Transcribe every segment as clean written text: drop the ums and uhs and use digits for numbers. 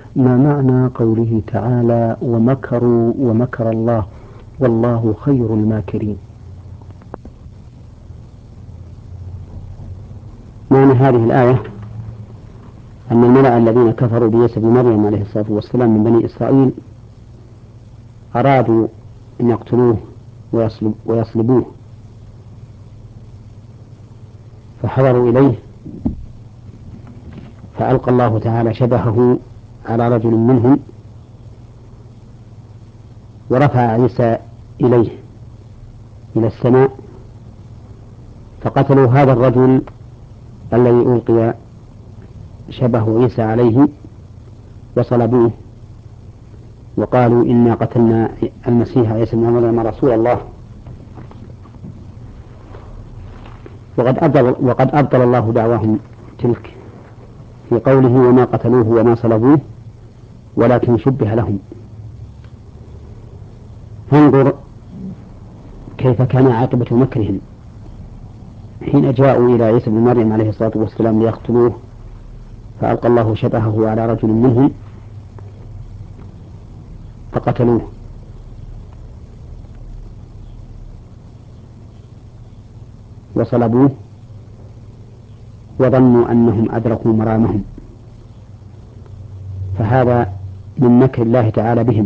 ما معنى قوله تعالى ومكروا ومكر الله والله خير الماكرين؟ معنى هذه الآية أن الملأ الذين كفروا بعيسى بن مريم عليه الصلاة والسلام من بني إسرائيل أرادوا أن يقتلوه ويصلبوه، فحضروا إليه فألقى الله تعالى شبهه على رجل منهم ورفع عيسى إليه إلى السماء، فقتلوا هذا الرجل الذي ألقي شبه عيسى عليه وصلبوه، وقالوا إنا قتلنا المسيح عيسى بن مريم رسول الله. وقد أبطل الله دعواهم تلك في قوله وما قتلوه وما صلبوه ولكن شبه لهم. فانظر كيف كان عاقبة مكرهم حين جاءوا إلى عيسى بن مريم عليه الصلاة والسلام ليقتلوه، فألقى الله شبهه على رجل منهم فقتلوه. وصلبوه وظنوا أنهم أدركوا مرامهم، فهذا من مكر الله تعالى بهم.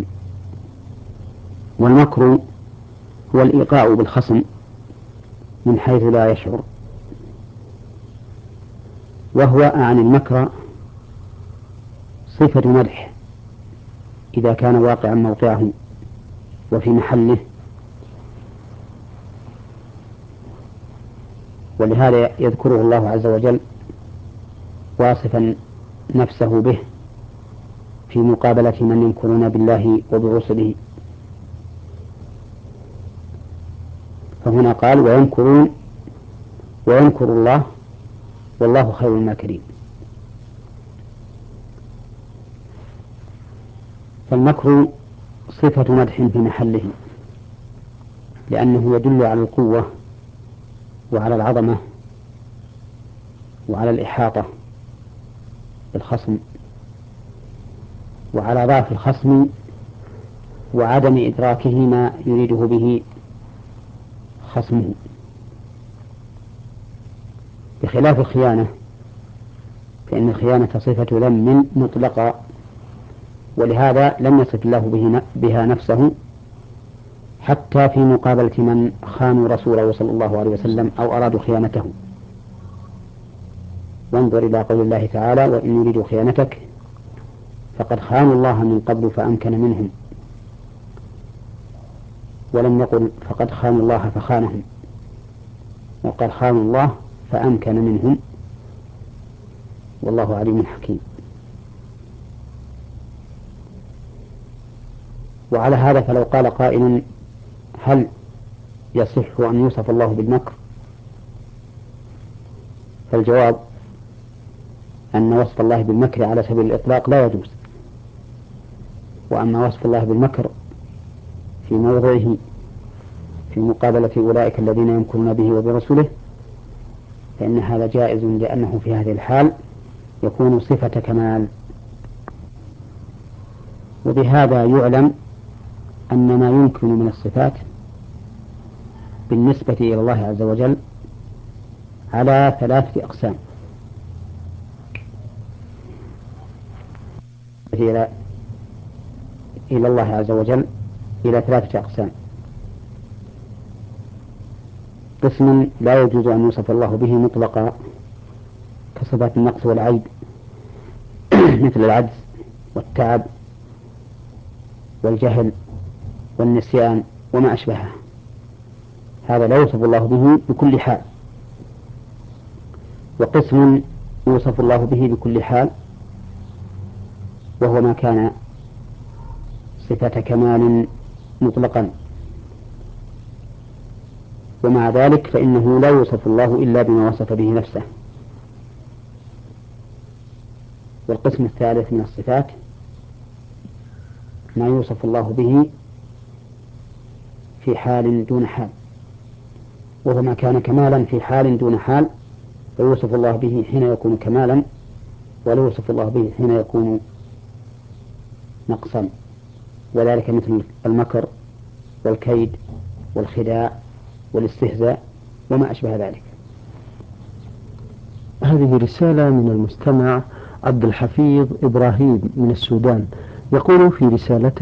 والمكر هو الإيقاع بالخصم من حيث لا يشعر، وهو عن المكر صفة مدح إذا كان واقعا موقعه وفي محله، ولهذا يذكره الله عز وجل واصفا نفسه به في مقابلة من ينكرون بالله وبرسله. فهنا قال وينكرون وينكر الله والله خير الماكرين. فالمكر صفة مدح في محله، لأنه يدل على القوة وعلى العظمة وعلى الإحاطة بالخصم وعلى ضعف الخصم وعدم إدراكه ما يريده به خصمه، بخلاف الخيانة، فإن الخيانة صفة ذم مطلقة، ولهذا لم يصف الله بها نفسه حتى في مقابلة من خانوا رسوله صلى الله عليه وسلم أو أرادوا خيانته. وانظر إلى قول الله تعالى وإن يريدوا خيانتك فقد خانوا الله من قبل فأمكن منهم، ولم يقل فقد خانوا الله فخانهم، وقد خانوا الله فأمكن منهم، والله عليم حكيم. وعلى هذا فلو قال قائل هل يصح أن يوصف الله بالمكر؟ فالجواب أن وصف الله بالمكر على سبيل الإطلاق لا يجوز، وأما وصف الله بالمكر في موضعه في مقابلة أولئك الذين يمكرون به وبرسله فإن هذا جائز، لأنه في هذه الحال يكون صفة كمال. وبهذا يعلم أن ما يمكن من الصفات بالنسبة إلى الله عز وجل على 3 أقسام. إلى الله عز وجل إلى 3 أقسام: قسم لا يجوز أن يوصف الله به مطلقا كصفات النقص والعيب مثل العجز والتعب والجهل والنسيان وما أشبهه، هذا لا يوصف الله به بكل حال. وقسم يوصف الله به بكل حال، وهو ما كان صفة كمال مطلقا، ومع ذلك فإنه لا يوصف الله إلا بما وصف به نفسه. والقسم الثالث من الصفات ما يوصف الله به في حال دون حال، وهو ما كان كمالا في حال دون حال فيوصف الله به حين يكون كمالا، ولا يوصف الله به حين يكون نقصا، وذلك مثل المكر والكيد والخداع والاستهزاء وما أشبه ذلك. هذه رسالة من المستمع عبد الحفيظ إبراهيم من السودان، يقول في رسالته: